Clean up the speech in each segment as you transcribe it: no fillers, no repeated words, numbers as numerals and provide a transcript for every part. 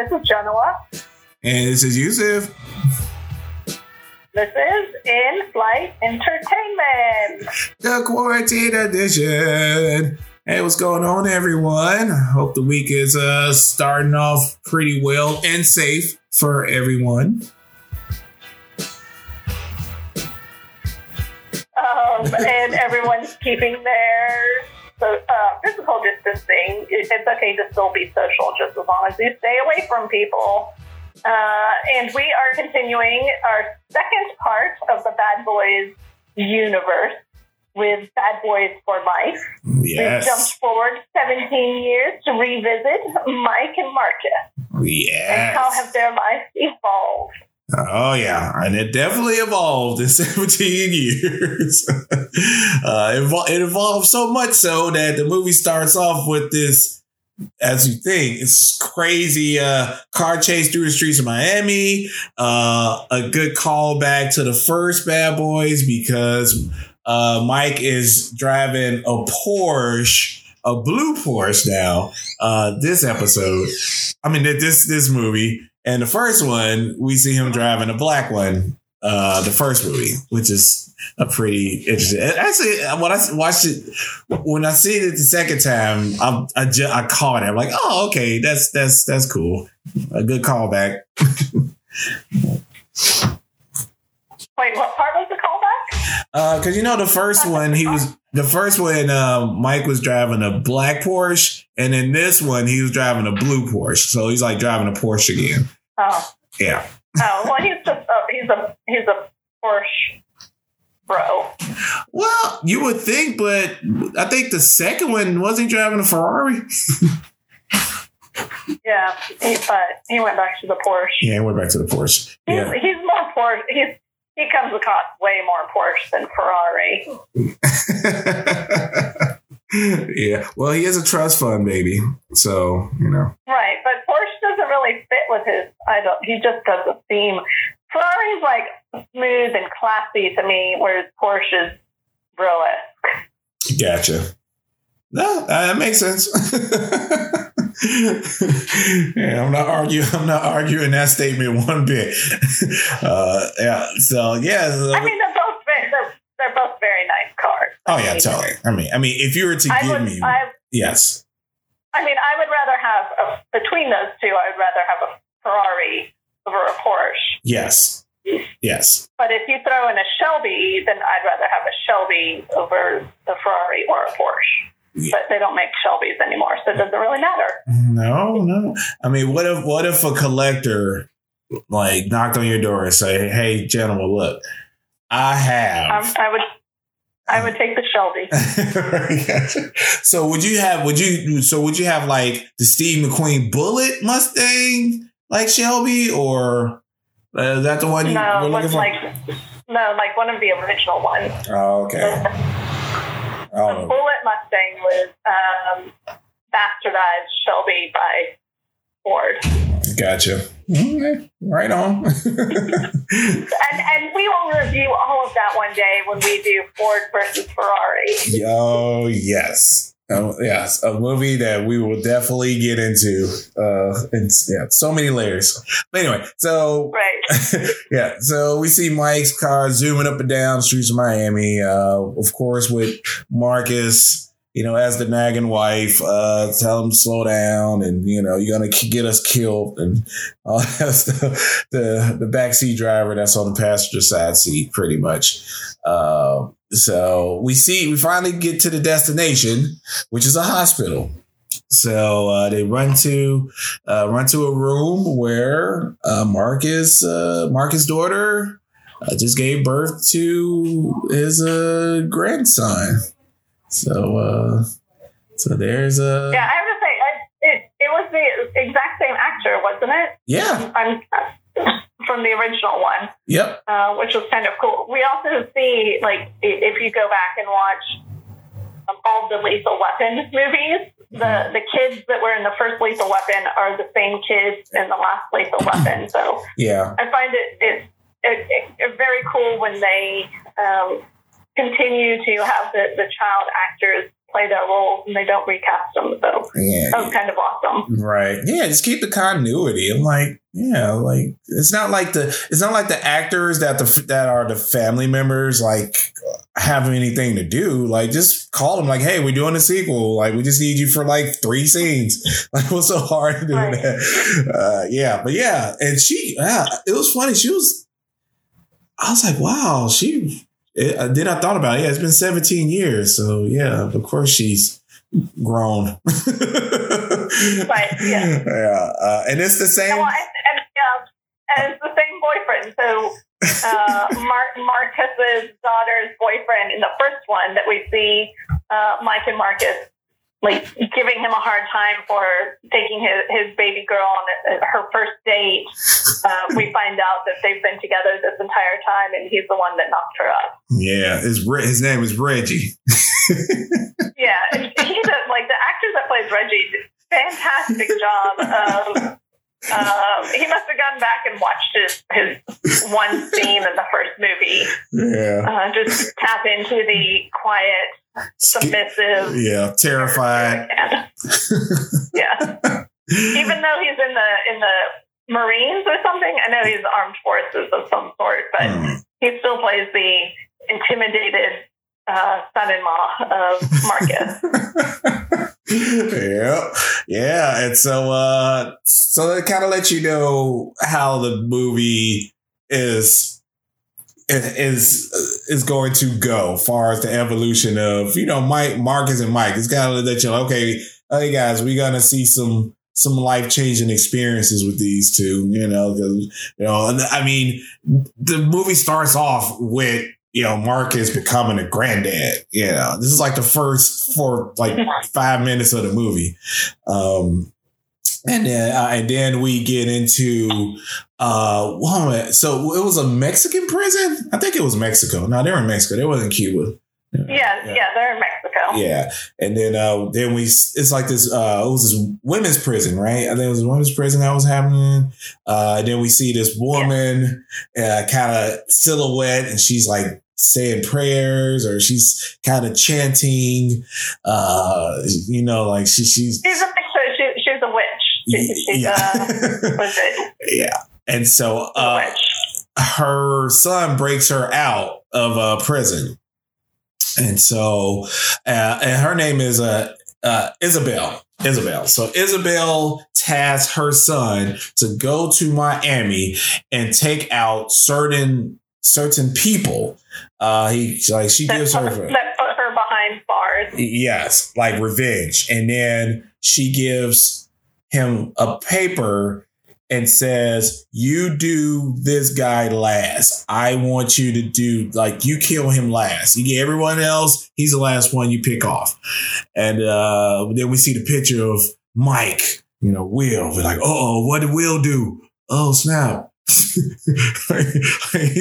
This is Genoa. And this is Yusuf. This is In Flight Entertainment. The Quarantine Edition. Hey, what's going on, everyone? Hope the week is starting off pretty well and safe for everyone. And everyone's keeping their physical distancing. It's okay to still be social just as long as you stay away from people. And we are continuing our second part of the Bad Boys universe with Bad Boys for Life. Yes. We've jumped forward 17 years to revisit Mike and Marcus. Yes. And how have their lives evolved? Oh, yeah. And it definitely evolved in 17 years. It evolved so much so that the movie starts off with this, as you think, it's crazy car chase through the streets of Miami. A good callback to the first Bad Boys because Mike is driving a Porsche, a blue Porsche now, this episode. I mean, this movie. And the first one, we see him driving a black one, the first movie, which is a pretty interesting. Actually, when I watched it, when I see it the second time, I caught it. I'm like, oh, okay, that's cool. A good callback. Wait, what part was the callback? Because the first one, Mike was driving a black Porsche, and in this one, he was driving a blue Porsche. So he's like driving a Porsche again. Oh, yeah. Oh, well, he's a Porsche bro. Well, you would think, but I think the second one wasn't he driving a Ferrari. Yeah, he went back to the Porsche. Yeah, he went back to the Porsche. He's more Porsche. He comes across way more Porsche than Ferrari. Yeah, well, he is a trust fund baby, so Right, but Porsche doesn't really fit with his. He just doesn't seem. Ferrari's like smooth and classy to me, whereas Porsche is bro-esque. Gotcha. No, that makes sense. Yeah, I'm not arguing that statement one bit. Yeah. So yeah. I mean, they're both very nice cars. Oh yeah, totally. I mean, if you were to yes. I mean, I would rather have between those two. I would rather have a Ferrari over a Porsche. Yes. Yes. But if you throw in a Shelby, then I'd rather have a Shelby over the Ferrari or a Porsche. Yeah. But they don't make Shelbys anymore, so it doesn't really matter. No. I mean, what if a collector like knocked on your door and say, "Hey, gentlemen, look, I have." I would take the Shelby. So would you have like the Steve McQueen Bullet Mustang like Shelby, or is that the one you were looking for? Like one of the original ones. Oh, okay. The Bullet Mustang was bastardized Shelby by Ford. Gotcha. Okay. Right on. and we will review all of that one day when we do Ford versus Ferrari. Oh, yes. Yes, a movie that we will definitely get into. So many layers. But anyway, so right. Yeah, so we see Mike's car zooming up and down the streets of Miami. Of course, with Marcus, as the nagging wife, tell him to slow down, and you're gonna get us killed, and all that stuff. The backseat driver that's on the passenger side seat, pretty much. So we finally get to the destination, which is a hospital. So they run to a room where Marcus' daughter just gave birth to his grandson. So there's a. Yeah, I have to say, it was the exact same actor, wasn't it? Yeah. From the original one. Yep. Which was kind of cool. We also see, like, if you go back and watch all the Lethal Weapon movies, the kids that were in the first Lethal Weapon are the same kids in the last Lethal Weapon. So yeah, I find it very cool when they continue to have the child actors play their roles and they don't recast them. So that was kind of awesome. Right. Yeah, just keep the continuity. I'm like, like it's not like the actors that are the family members like have anything to do. Like, just call them like, hey, we're doing a sequel. Like, we just need you for like 3 scenes. Like, what's so hard to do that? But yeah, and it was funny. I was like, wow, then I thought about it. Yeah, it's been 17 years. So yeah, of course she's grown. Right. Yeah. Yeah. And it's the same. And it's the same boyfriend. So Marcus's daughter's boyfriend in the first one that we see Mike and Marcus like giving him a hard time for taking his baby girl on her first date. We find out that they've been together this entire time, and he's the one that knocked her up. Yeah, his name is Reggie. Yeah, and he does, like, the actor that plays Reggie did a fantastic job of. He must have gone back and watched his one scene in the first movie. Yeah, just tap into the quiet, submissive, terrified. Yeah, even though he's in the Marines or something, I know he's armed forces of some sort, but he still plays the intimidated son-in-law of Marcus. Yeah, and so it kind of lets you know how the movie is going to go, as far as the evolution of Marcus and Mike. It's kind of let you know, okay, hey guys, we're gonna see some life-changing experiences with these two. I mean, the movie starts off with Marcus becoming a granddad. This is like the first 5 minutes of the movie. And then we get into, so it was a Mexican prison? I think it was Mexico. No, they were in Mexico. They wasn't Cuba. Yeah, they're in Mexico. Yeah. And then it's like this, it was this women's prison, right? I think it was a women's prison that was happening. And then we see this woman kind of silhouette, and she's like saying prayers, or she's kind of chanting, like she's a witch. She's what's it? Yeah. And so her son breaks her out of prison. And so, and her name is Isabel. So Isabel tasks her son to go to Miami and take out certain people. She gives her that put her behind bars. Yes, like revenge, and then she gives him a paper and says, you do this guy last. I want you to do, you kill him last. You get everyone else, he's the last one you pick off. And then we see the picture of Mike, Will. We're like, what did Will do? Oh, snap. He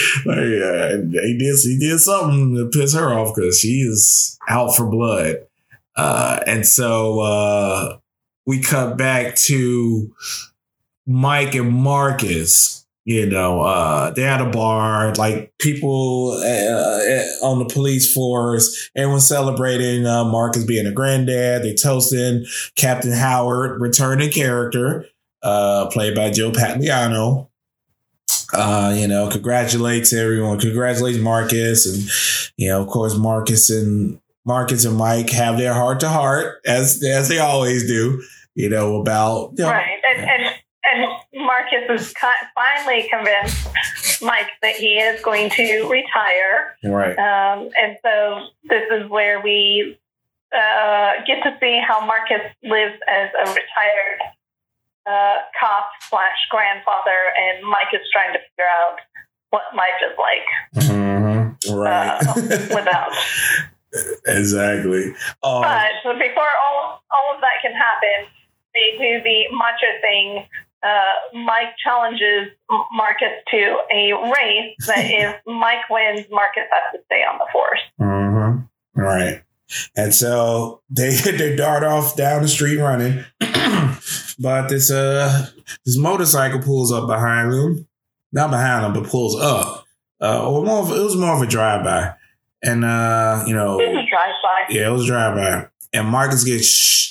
did something to piss her off because she is out for blood. And so we cut back to Mike and Marcus. They're at a bar, like people on the police force, everyone's celebrating Marcus being a granddad. They toasting Captain Howard, returning character, played by Joe Pantoliano. Congratulates everyone. Congratulates Marcus. And, of course, Marcus and Mike have their heart to heart, as they always do, about. Right. And Marcus is finally convinced Mike that he is going to retire. Right. And so this is where we get to see how Marcus lives as a retired cop / grandfather, and Mike is trying to figure out what life is like. Mm-hmm. Right. Without. Exactly. But before all of that can happen, they do the macho thing. Mike challenges Marcus to a race that if Mike wins, Marcus has to stay on the force. Mm-hmm. Right. And so they dart off down the street running, but this motorcycle pulls up behind them, not behind them, but pulls up. It was more of a drive-by, And, it was a drive-by. Yeah, it was a drive-by. And Marcus gets,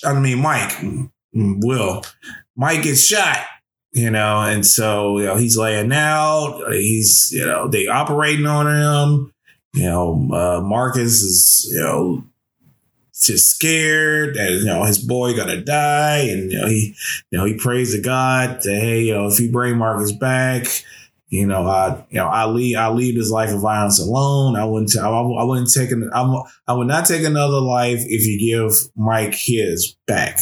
Mike gets shot, and so, he's laying out. He's, they operating on him. Marcus is, just scared that, his boy gonna die. And, he prays to God that, hey, if you bring Marcus back, I leave this life of violence alone. I would not take another life if you give Mike his back,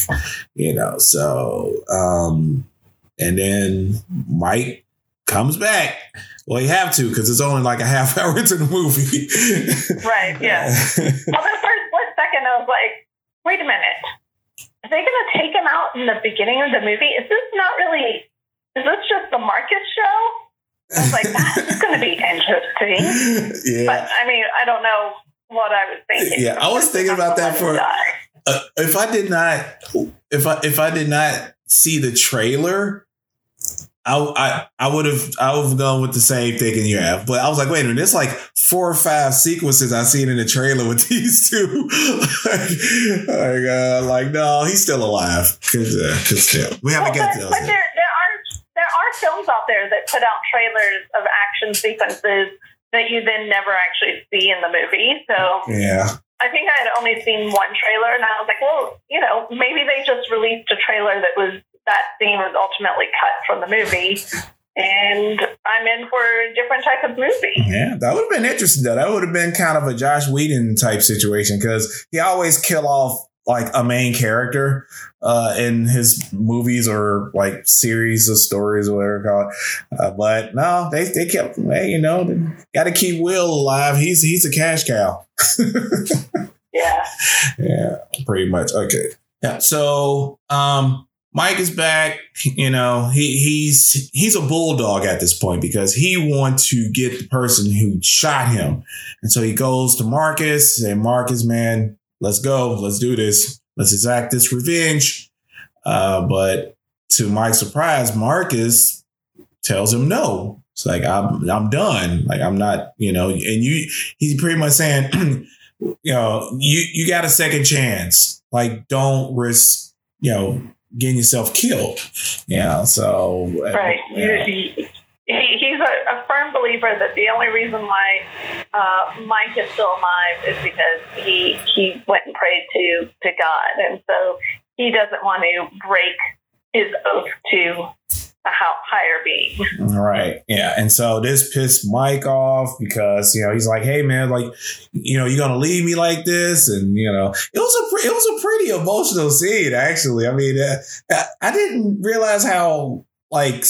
and then Mike comes back. Well, you have to, because it's only like a half hour into the movie. Right. Yeah. Well, the first split second, I was like, wait a minute. Are they going to take him out in the beginning of the movie? Is this just the Marcus show? I was like, that's going to be interesting. Yeah. But I don't know what I was thinking. Yeah, I was thinking about that for if I did not see the trailer, I would have gone with the same thinking you have. But I was like, wait a minute, there's like 4 or 5 sequences I've seen in the trailer with these two. No, he's still alive. Because we haven't got to those. But there are films out there that put out trailers of action sequences that you then never actually see in the movie. So yeah, I think I had only seen one trailer, and I was like, well, maybe they just released a trailer that scene was ultimately cut from the movie, and I'm in for a different type of movie. Yeah, that would have been interesting, though. That would have been kind of a Joss Whedon type situation, because he always kill off like a main character in his movies or like series of stories or whatever you call it. But no, they kept, got to keep Will alive. He's a cash cow. Yeah. Yeah, pretty much. Okay. Yeah. So, Mike is back. He's a bulldog at this point because he wants to get the person who shot him. And so he goes to Marcus and Marcus, man, let's go. Let's do this. Let's exact this revenge. But to Mike's surprise, Marcus tells him no. It's like, I'm done. Like, I'm not, and he's pretty much saying, you got a second chance. Like, don't risk, getting yourself killed. So. Right. Yeah. He's a firm believer that the only reason why Mike is still alive is because he went and prayed to God. And so he doesn't want to break his oath to a higher being. Right. Yeah. And so this pissed Mike off because, he's like, hey, man, like, you're going to leave me like this. And, it was a pretty emotional scene, actually. I mean, I didn't realize how, like,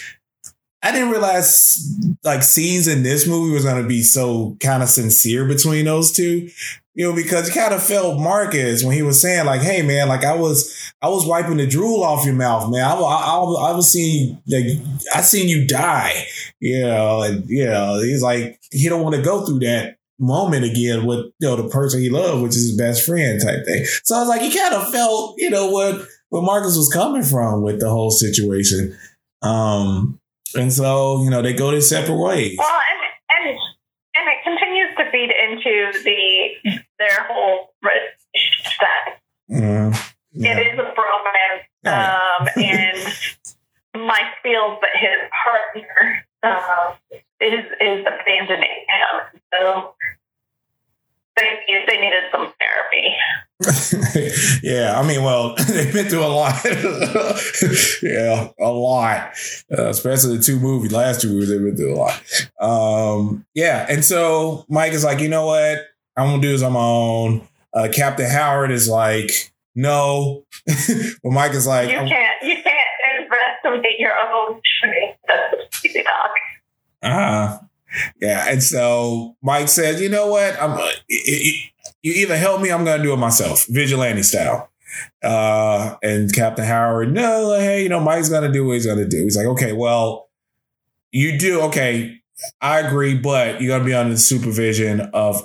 scenes in this movie was going to be so kind of sincere between those two, because you kind of felt Marcus when he was saying like, hey man, like I was wiping the drool off your mouth, man. I was seeing, like, I seen you die, and, he's like, he don't want to go through that moment again with, the person he loved, which is his best friend type thing. So I was like, he kind of felt, where Marcus was coming from with the whole situation. And so, they go their separate ways. Well, and it continues to feed into their whole status. Mm-hmm. Yeah. It is a bromance, and Mike feels that his partner is abandoning him. So they needed some therapy. Yeah, I mean, well, they've been through a lot. Yeah, a lot. Especially the last 2 movies, they've been through a lot. Yeah, and so Mike is like, you know what? I'm going to do this on my own. Captain Howard is like, no. But Mike is like, you can't investigate your own shit. That's easy talk. Yeah, and so Mike says, you know what? You either help me, I'm going to do it myself, vigilante style. And Captain Howard, no, hey, Mike's going to do what he's going to do. He's like, okay, well, you do. Okay, I agree, but you're going to be under the supervision of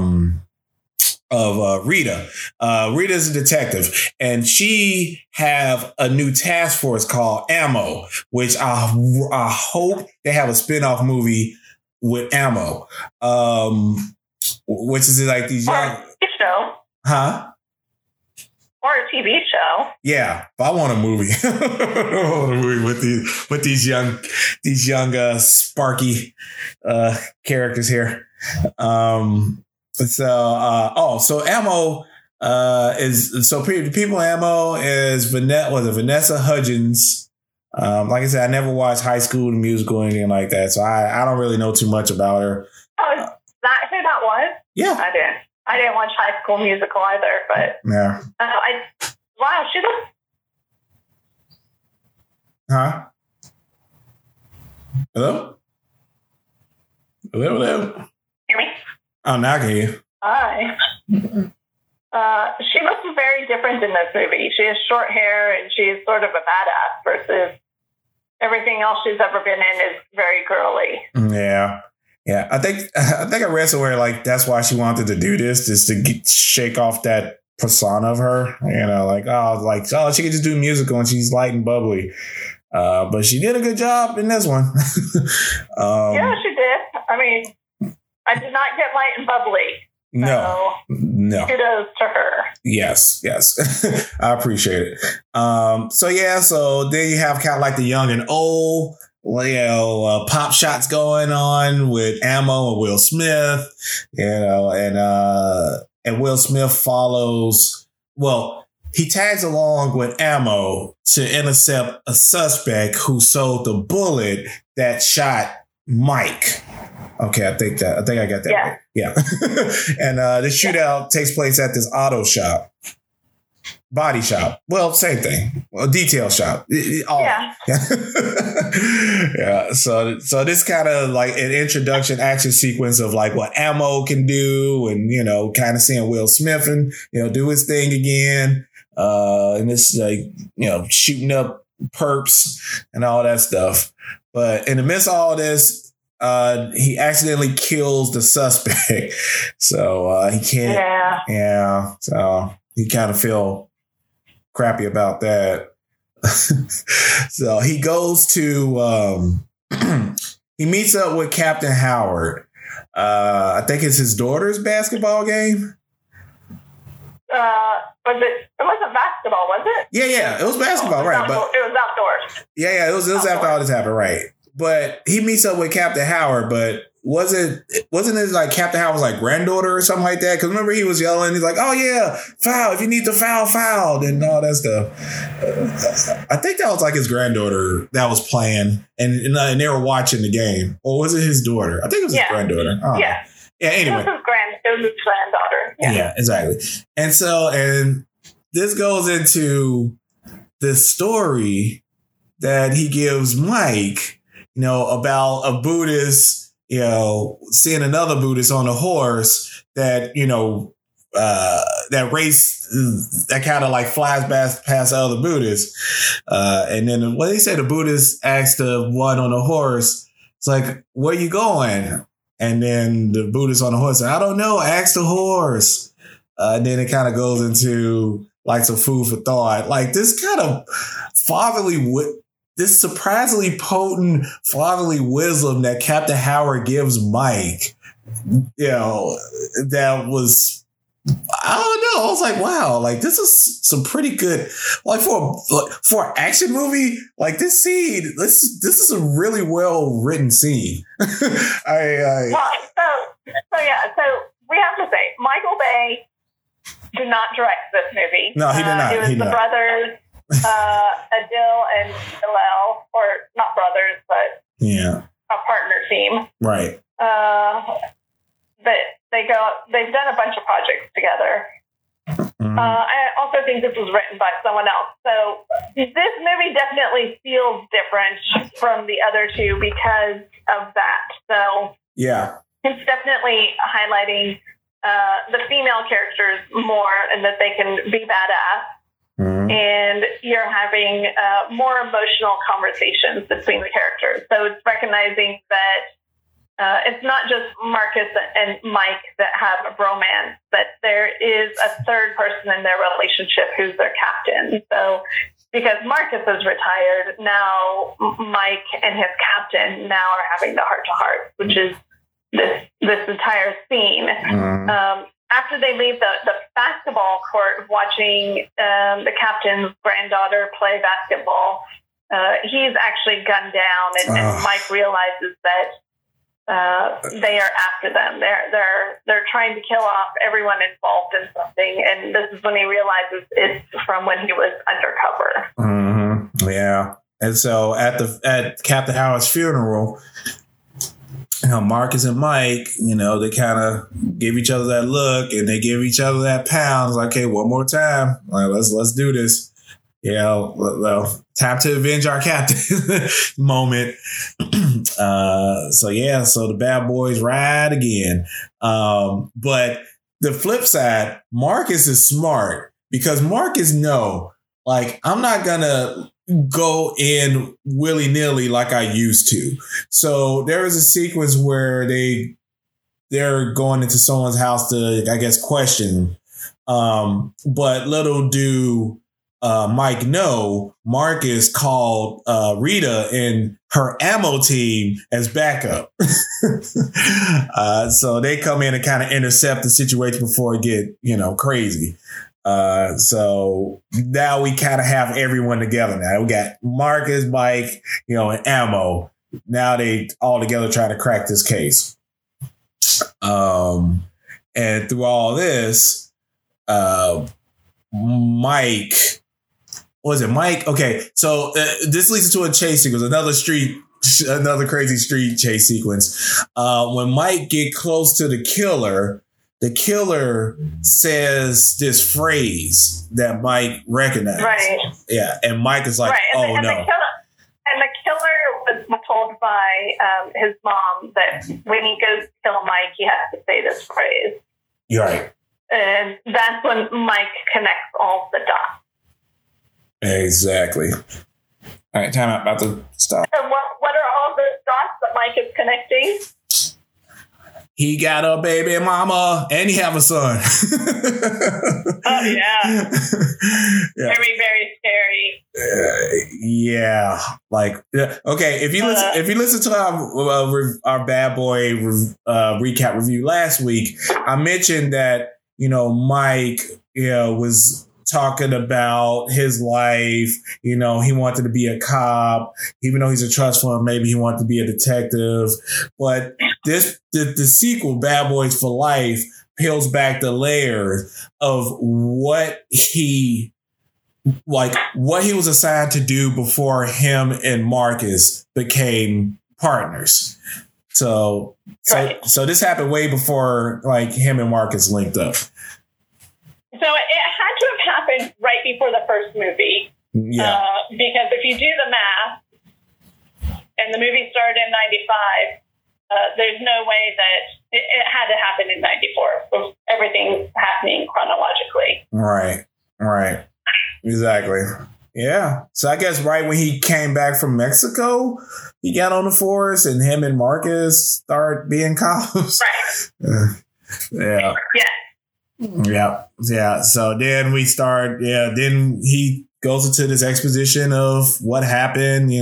Rita. Rita's a detective, and she have a new task force called Ammo, which I hope they have a spinoff movie with Ammo. which is like these or young. a TV show. Huh? Or a TV show. Yeah, but I want a movie. I want a movie with these young sparky characters here. So Ammo people Ammo is Vanessa Hudgens. Like I said, I never watched High School the Musical or anything like that, so I don't really know too much about her. Oh, is that who that was? Yeah, I didn't watch High School Musical either, but yeah. Wow, she looks. Huh? Hello? Hello? Hear me? Oh, now I can hear you. Hi. She looks very different in this movie. She has short hair and she's sort of a badass versus everything else she's ever been in is very girly. Yeah. Yeah. I think I read somewhere like that's why she wanted to do this, just to shake off that persona of her. You know, she could just do musical and she's light and bubbly. But she did a good job in this one. Yeah, she did. I mean, I did not get light and bubbly. No. Kudos to her. Yes. I appreciate it. So then you have kind of like the young and old, pop shots going on with Ammo and Will Smith, and Will Smith follows, he tags along with Ammo to intercept a suspect who sold the bullet that shot Mike. Okay, I think I got that right. Yeah. And the shootout takes place at this auto shop. Body shop. Well, same thing. Well, detail shop. Yeah. Yeah. So this kind of like an introduction action sequence of like what Ammo can do, and kind of seeing Will Smith and do his thing again. And it's like shooting up perps and all that stuff. But in the midst of all this, he accidentally kills the suspect. So he can't. Yeah. So he kind of feel crappy about that. So he goes to he meets up with Captain Howard. I think it's his daughter's basketball game. It wasn't basketball, was it? Yeah, it was basketball, right? But it was outdoors. Yeah, it was after all this happened, right? But he meets up with Captain Howard, but wasn't it like Captain Howard's like granddaughter or something like that? Because remember he was yelling, he's like, "Oh yeah, foul! If you need to foul," and all that stuff. I think that was like his granddaughter that was playing, and they were watching the game, or was it his daughter? I think it was his granddaughter. Yeah. Yeah. Anyway, it was his granddaughter. Yeah, exactly. And this goes into this story that he gives Mike. About a Buddhist, seeing another Buddhist on a horse that, that race that kind of like flies past the other Buddhists. And then what they say, the Buddhist asked the one on the horse, it's like, where you going? And then the Buddhist on the horse said, I don't know, ask the horse. And then it kind of goes into like some food for thought. Like this kind of this surprisingly potent fatherly wisdom that Captain Howard gives Mike, that was, I don't know. I was like, wow, like this is some pretty good, like for an action movie, like this scene, this is a really well written scene. So we have to say, Michael Bay did not direct this movie. No, he did not. It was the brothers. Adil and Hillel, or not brothers, but a partner team. Right. But they've done a bunch of projects together. Mm-hmm. I also think this was written by someone else. So this movie definitely feels different from the other two because of that. So yeah, it's definitely highlighting the female characters more and that they can be badass. Mm-hmm. And you're having more emotional conversations between the characters. So it's recognizing that it's not just Marcus and Mike that have a romance, but there is a third person in their relationship who's their captain. So because Marcus is retired, now Mike and his captain now are having the heart-to-heart, which is this entire scene. After they leave the basketball court, watching the captain's granddaughter play basketball, he's actually gunned down, and Mike realizes that they are after them. They're trying to kill off everyone involved in something, and this is when he realizes it's from when he was undercover. Mm-hmm. Yeah, and so at Captain Howard's funeral, Marcus and Mike, they kind of give each other that look, and they give each other that pound. It's like, okay, one more time, like let's do this. Well, time to avenge our captain moment. So the bad boys ride again. But the flip side, Marcus is smart, because Marcus I'm not gonna go in willy-nilly like I used to. So there is a sequence where they're going into someone's house to, I guess, question. But little do Mike know, Marcus called Rita and her ammo team as backup. So they come in and kind of intercept the situation before it get, crazy. So now we kind of have everyone together now. We got Marcus, Mike, and Ammo. Now they all together trying to crack this case. And through all this, Mike, what was it? Mike? Okay. So this leads to a chase sequence, another crazy street chase sequence. When Mike get close to the killer says this phrase that Mike recognized. Right. Yeah. And Mike is like, right. No. The killer was told by his mom that when he goes to kill Mike, he has to say this phrase. You're right. And that's when Mike connects all the dots. Exactly. All right, time out. About to stop. And what are all the dots that Mike is connecting? He got a baby mama, and he have a son. Oh yeah. Very, very scary. Okay. If you listen to our Bad Boy recap review last week, I mentioned that Mike was talking about his life. He wanted to be a cop, even though he's a trust fund. Maybe he wanted to be a detective. But the sequel, Bad Boys for Life, peels back the layers of what he was assigned to do before him and Marcus became partners. So this happened way before him and Marcus linked up. So it had to have happened right before the first movie. Yeah. Because if you do the math, and the movie started in 95, there's no way that it had to happen in 94. So everything's happening chronologically. Right. Exactly. Yeah. So I guess right when he came back from Mexico, he got on the force, and him and Marcus start being cops. Right. Yeah. Yeah. So then we start. Yeah. Then he goes into this exposition of what happened.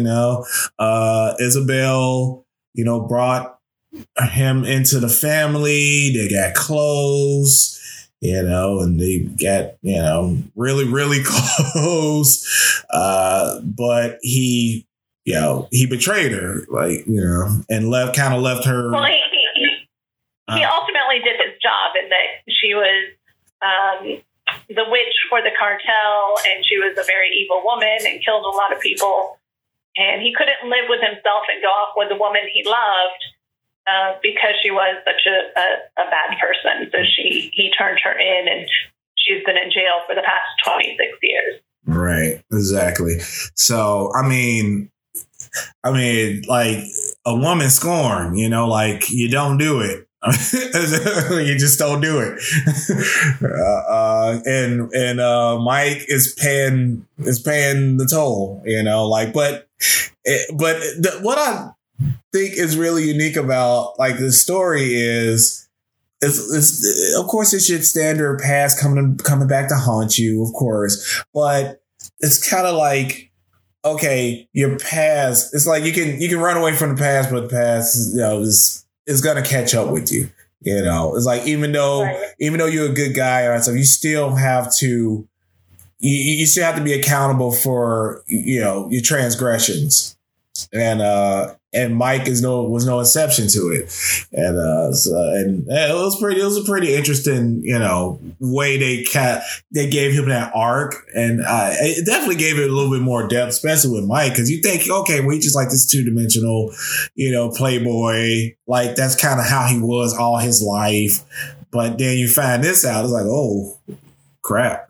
Isabel, brought him into the family. They got close. And they got, really, really close. But he betrayed her, and left her. Well, he ultimately did his job in that she was the witch for the cartel, and she was a very evil woman and killed a lot of people. And he couldn't live with himself and go off with the woman he loved because she was such a bad person. So he turned her in, and she's been in jail for the past 26 years. Right, exactly. So, I mean, like a woman scorned, you don't do it. You just don't do it. And Mike is paying the toll, but what I think is really unique about this story is of course it's your standard past coming back to haunt you, of course, but it's kind of like, okay, your past, it's like you can run away from the past, but the past, is gonna catch up with you. You know, it's like even though you're a good guy or so, you still have to you still have to be accountable for your transgressions. And Mike was no exception to it, and it was a pretty interesting way they gave him that arc, and it definitely gave it a little bit more depth, especially with Mike, because you think, okay, well, he just like this 2-dimensional playboy, like that's kind of how he was all his life, but then you find this out, it's like, oh crap.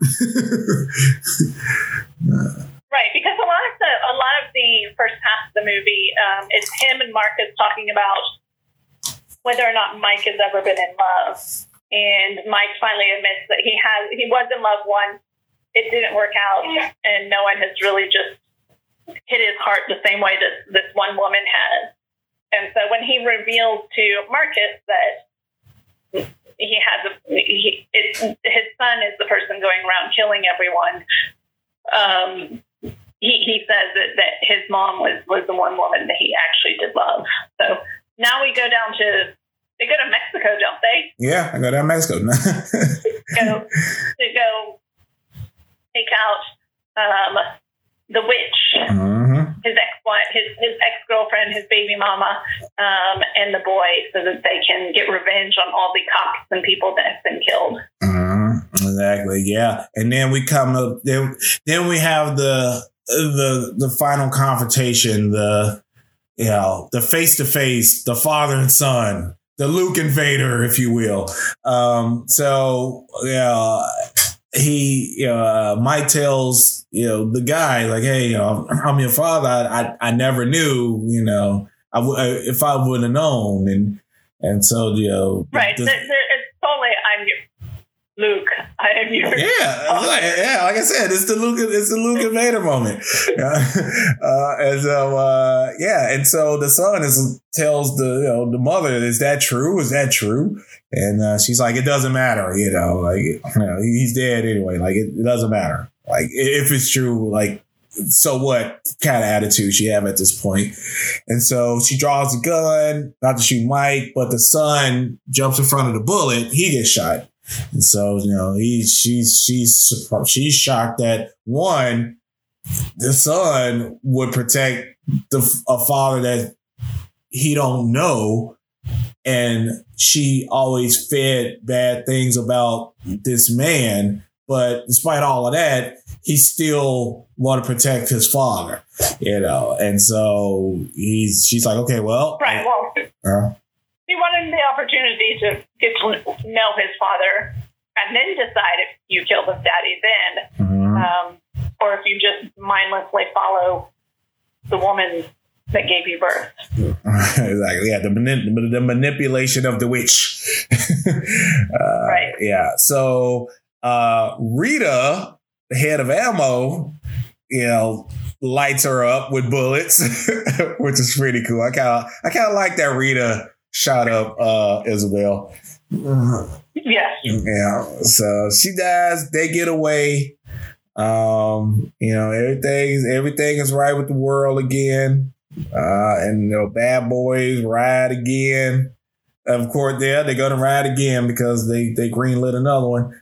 Right, because a lot of the first half of the movie is him and Marcus talking about whether or not Mike has ever been in love, and Mike finally admits that he was in love once. It didn't work out, and no one has really just hit his heart the same way that this one woman has. And so when he reveals to Marcus that his son is the person going around killing everyone. He says that his mom was the one woman that he actually did love. So now they go to Mexico, don't they? Yeah, I go down to Mexico. to go take out the witch, his ex-girlfriend, his baby mama, and the boy, so that they can get revenge on all the cops and people that have been killed. Exactly, yeah. And then we come up. Then we have the final confrontation. The face-to-face, the father and son, the Luke and Vader, if you will. Mike tells the guy, like, hey, I'm your father. I never knew. If I would have known, and so right. It's totally I'm Luke. I am yours. Yeah, like I said, it's the Luke and Vader moment. And so the son tells the mother, is that true? Is that true? And she's like, it doesn't matter, he's dead anyway. Like it doesn't matter. Like if it's true, like so what kind of attitude she have at this point. And so she draws a gun, not to shoot Mike, but the son jumps in front of the bullet. He gets shot. And so, she's shocked that one, the son would protect a father that he don't know. And she always fed bad things about this man. But despite all of that, he still want to protect his father, And so she's like, okay, well. Right. Well, he wanted the opportunity to get to know his father and then decide if you killed his daddy then, or if you just mindlessly follow the woman that gave you birth. Exactly. Yeah, the manipulation of the witch. Right. Yeah. So Rita, the head of Ammo, lights her up with bullets, which is pretty cool. I kind of like that Rita shot up Isabel. Yes. Yeah. So she dies. They get away. Everything is right with the world again. And bad boys ride again. Of course, they're going to ride again because they greenlit another one.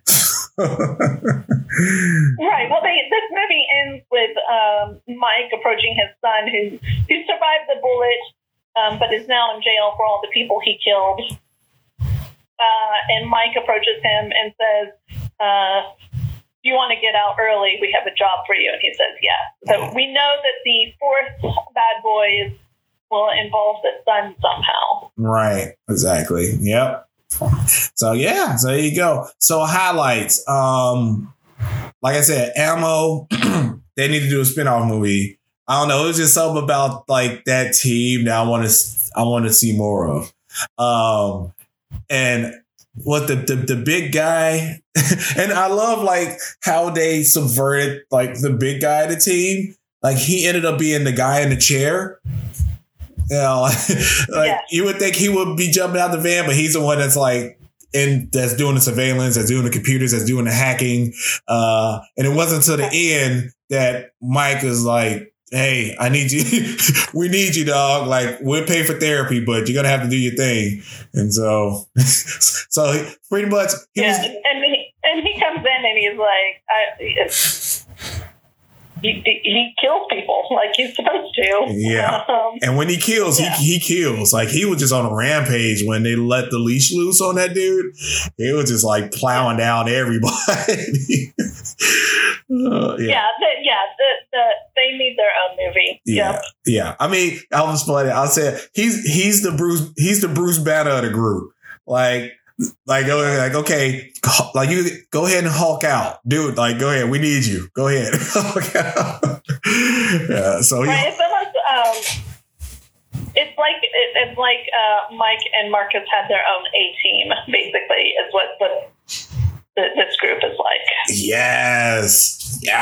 Right. Well, this movie ends with Mike approaching his son who survived the bullet, but is now in jail for all the people he killed. And Mike approaches him and says, do you want to get out early? We have a job for you. And he says, yes. So we know that the fourth bad boys will involve the son somehow. Right. Exactly. Yep. So, yeah. So there you go. So highlights. Like I said, Ammo, they need to do a spinoff movie. I don't know. It was just something about like that team that I want to see more of. And what the big guy, and I love like how they subverted like the big guy of the team. Like he ended up being the guy in the chair. You would think he would be jumping out the van, but he's the one that's like that's doing the surveillance, that's doing the computers, that's doing the hacking. And it wasn't until the end that Mike is like, hey, I need you. We need you, dog. Like, we'll pay for therapy, but you're gonna have to do your thing. And so, pretty much, and he comes in and he's like, he kills people like he's supposed to. Yeah. And when he kills, he kills. Like, he was just on a rampage when they let the leash loose on that dude. He was just like plowing down everybody. They need their own movie. Yeah. I mean, I was funny. I said he's the Bruce Banner of the group. Like, okay, like, you go ahead and Hulk out, dude. Like, go ahead, we need you. Go ahead. Yeah. So right, it's like Mike and Marcus had their own A-team. Basically, is what this group is like. Yes.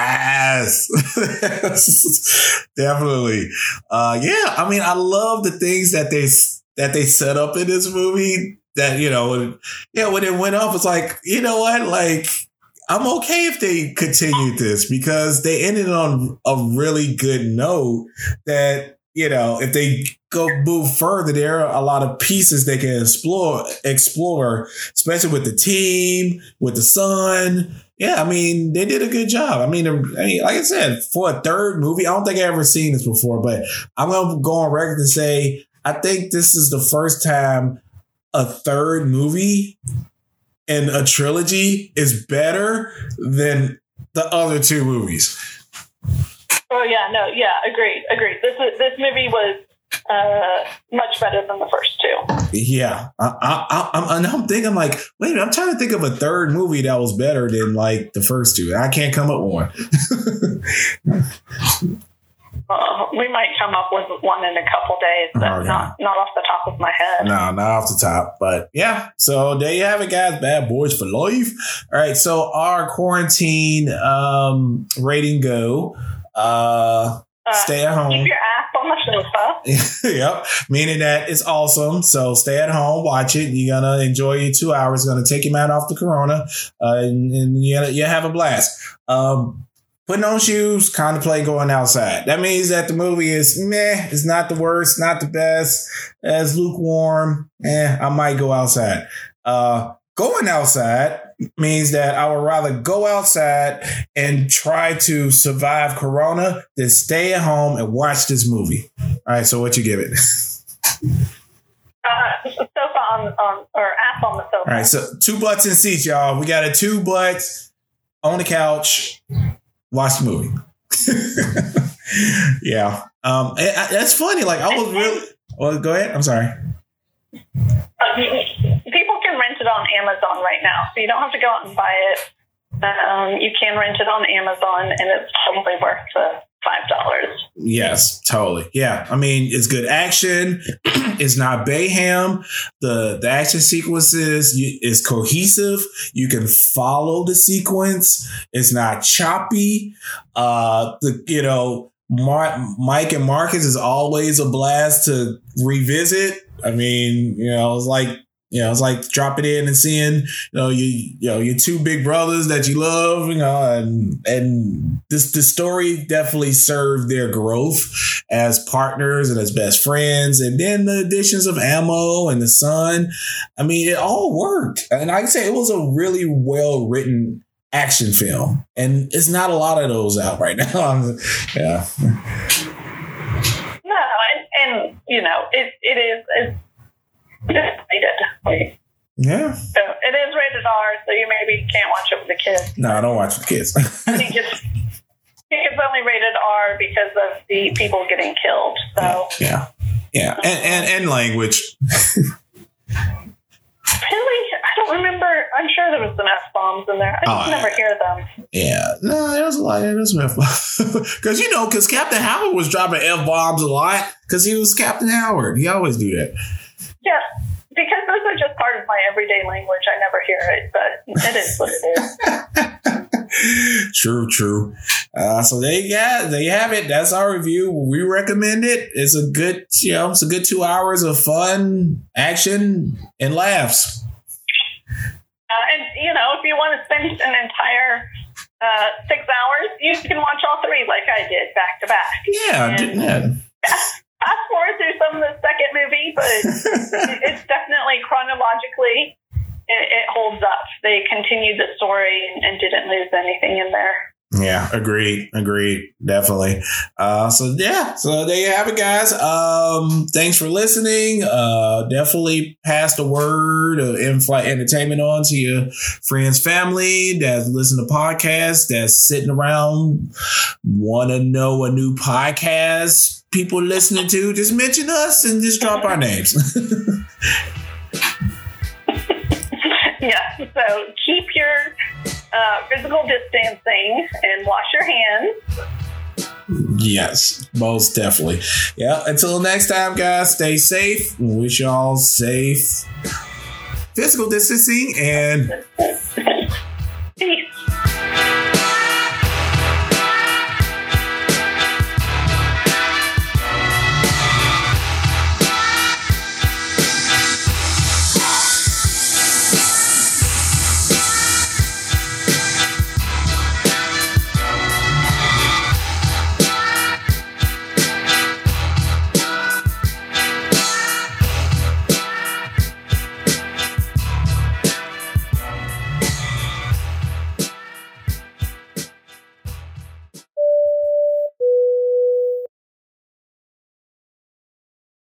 Definitely. I mean, I love the things that they set up in this movie. That, when it went off, it's like, you know what? Like, I'm okay if they continued this because they ended on a really good note that, if they move further, there are a lot of pieces they can explore, especially with the team, with the son. Yeah, I mean, they did a good job. I mean, like I said, for a third movie, I don't think I've ever seen this before, but I'm going to go on record and say, I think this is the first time a third movie in a trilogy is better than the other two movies. Oh yeah, no, yeah, agreed. This movie was much better than the first two. Yeah, I'm thinking like, wait a minute, I'm trying to think of a third movie that was better than like the first two. I can't come up with one. We might come up with one in a couple days, but not off the top of my head. No, not off the top. But yeah, so there you have it, guys. Bad Boys for Life. All right, so our quarantine rating go. Stay at home. Keep your ass on the sofa. Yep, meaning that it's awesome. So stay at home, watch it. You're gonna enjoy your 2 hours. It's gonna take your mind off the corona, and you have a blast. Putting on shoes, contemplate going outside. That means that the movie is meh. It's not the worst, not the best. It's lukewarm. I might go outside. Going outside means that I would rather go outside and try to survive corona than stay at home and watch this movie. All right, so what you give it? Sofa or ass on the sofa. All right, so 2 butts in seats, y'all. We got a 2 butts on the couch. Watch the movie. Yeah. That's funny. Like, I was really... Well, go ahead. I'm sorry. People can rent it on Amazon right now, so you don't have to go out and buy it. You can rent it on Amazon, and it's probably worth $5. Yes, totally. Yeah. I mean, it's good action. It's not bayham. The action sequences is cohesive. You can follow the sequence. It's not choppy. Mike and Marcus is always a blast to revisit. I mean, it's like dropping in and seeing, your 2 big brothers that you love, and the story definitely served their growth as partners and as best friends. And then the additions of Ammo and the son. I mean, it all worked. And like I say, it was a really well written action film. And it's not a lot of those out right now. Yeah. No, and it is rated. Yeah. So it is rated R, so you maybe can't watch it with the kids. No, I don't watch with kids. I think it's only rated R because of the people getting killed. So yeah, and language. Really? I don't remember. I'm sure there was some F-bombs in there. I just never hear them. Yeah. No, there was a lot. There's some F-bombs. Because Captain Howard was dropping F-bombs a lot because he was Captain Howard. He always do that. Yeah. Because those are just part of my everyday language. I never hear it, but it is what it is. True. So there you have it. That's our review. We recommend it. It's a good 2 hours of fun, action, and laughs. And if you want to spend an entire 6 hours, you can watch all three like I did, back to back. Yeah, I did that. Fast forward through some of the second movie, but it's definitely chronologically, it holds up. They continued the story and didn't lose anything in there. Yeah, agreed, definitely. So there you have it, guys. Thanks for listening. Definitely pass the word of In-Flight Entertainment on to your friends, family that's listening to podcasts, that's sitting around, want to know a new podcast people listening to. Just mention us and just drop our names. Yeah, so keep your physical distancing and wash your hands. Yes, most definitely. Yeah, until next time, guys, stay safe. We wish y'all safe physical distancing and